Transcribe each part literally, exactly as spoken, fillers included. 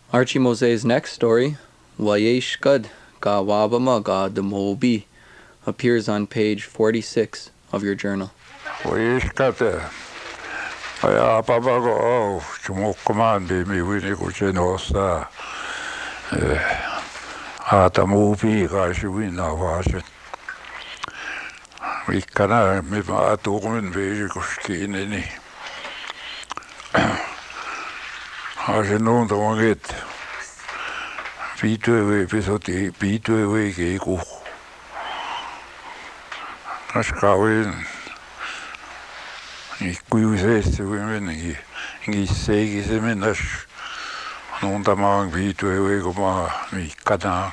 Archie Mose's next story, Wayeshkad Ga Wabama Ga Demobi, appears on page forty-six of your journal. Wayeshkad Ga Wabama Ga Chumukuman Bimi Winikuchenosa Atamubi Ga Shwina Washin. Vi kan med meget dårlig væg kuskine. Har jeg nogen der var lidt video episode video ikke god. Der skrev en i kuises til women i i segi seminar. Nogen der mange video ikke meget i kanal.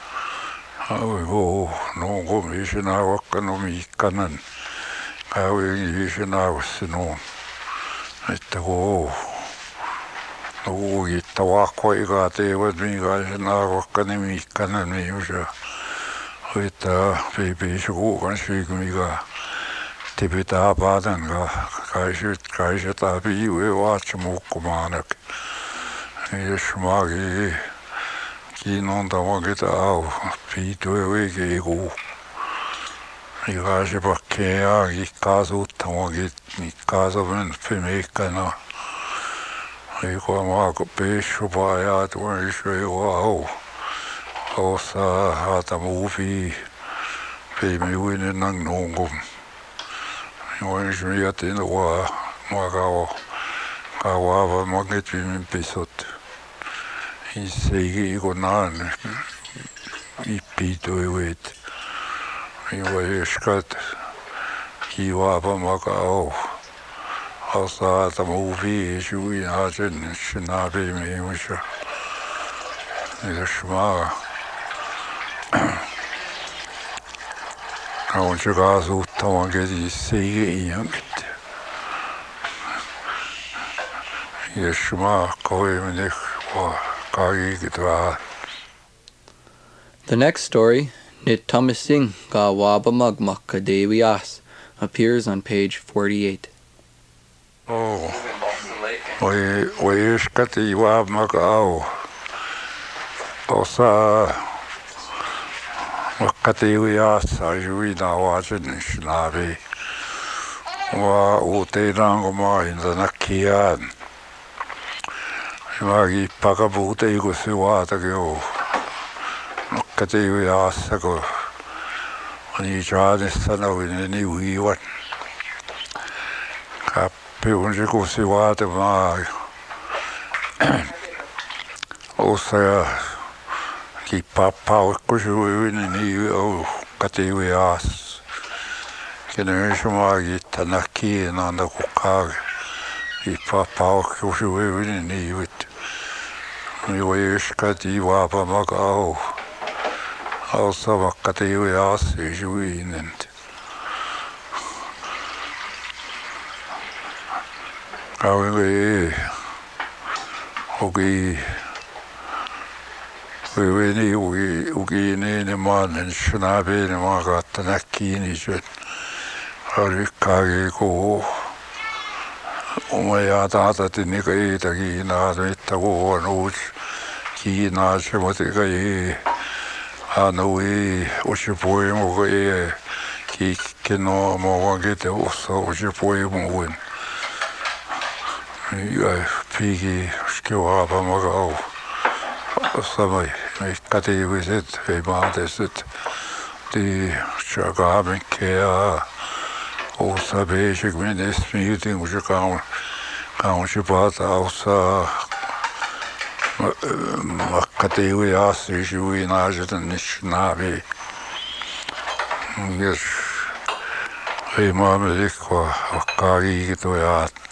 Oh, no commission I work on me canon. I will use an house no. At the go. Oh, it the walk quite got there with me, guys, and I work on me canon. Me, with the baby, who can speak me. Tibita Badan, guys, guys, at I be we watch Mokumanak. Yes, Maggie. Non da magita au video wege go I gage perché i caso tamagit i caso ben femekana I go ma ko pesho baya to ishe wow osa hata movie femi win nang nongum I wish me at in the wa magawa kawa magnet bim pisot I say go nan I pito wait I Wayeshkad Ga Wabama Ga also the movie is we hajen shinabe me musha the shma I want to go to Tawangedi say yangit Yeshma koe wa The next story, Nitamising Ga Wabamagmak Kadewias, appears on page forty-eight. Oh, Wayeshkad Ga Wabamagao Osa Kadewias, Ajuina Wajan Shnabi Wa Utenangoma in the Nakian. Magi pagabute ko siwata ko kate wi asa ko ani jade sana wi ni wi wat ka pe unje ko siwata ma osa ki papa ko wi ni o kate wi as kene shomagi tanaki nanda ko ka ki papa ko wi ni wi I Wayeshkad Ga Wabama Ga also Kadewias is winning. However, okay, we win we okay in the man and Shnabe and Magatanaki in it. Harikage go. Omaya data the nigga again, I go on old key nash what a guy. I know we was your boy over he can no more get also was your boy moving. Piggy skill up on my go. Somebody cut it with it, a band is it the Chagab and care. Also, basic when this meeting was a count, country part also Katewias is you in Argent Nishnabi. Yes, a mamma, or Kari to